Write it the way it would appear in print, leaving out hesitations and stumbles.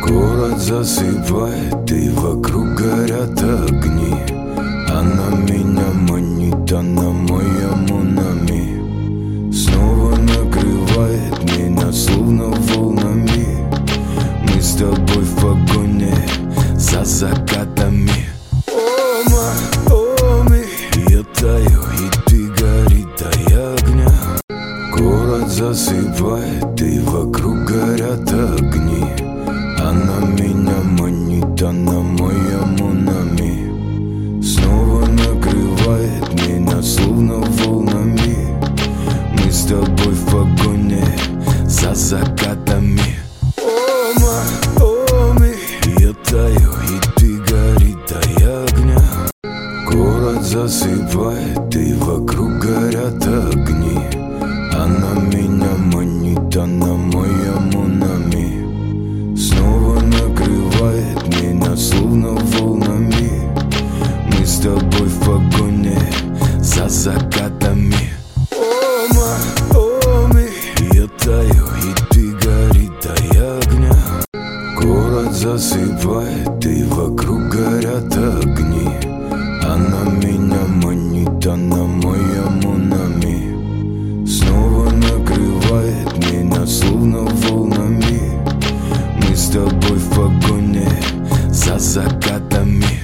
Город засыпает, и вокруг горят огни. Она меня манит, она моя Монами. Снова накрывает меня словно волнами. Мы с тобой в погоне за закатами. О, мы, я таю, и ты гори, дай огня. Город засыпает, и вокруг горят огни. Она меня манит, она моя Монами. Снова накрывает меня словно волнами. Мы с тобой в погоне за закатами. О, мы, я таю, и ты гори, дай огня. Город засыпает, и вокруг горят огни. Она меня манит, она моя Монами. Снова накрывает меня словно волнами. Мы с тобой в погоне за закатами. О, мы, я таю, и ты гори, дай огня. Город засыпает, и вокруг горят огни. Она меня манит, она моя Монами. Снова накрывает меня словно волнами. Мы с тобой в погоне за закатами.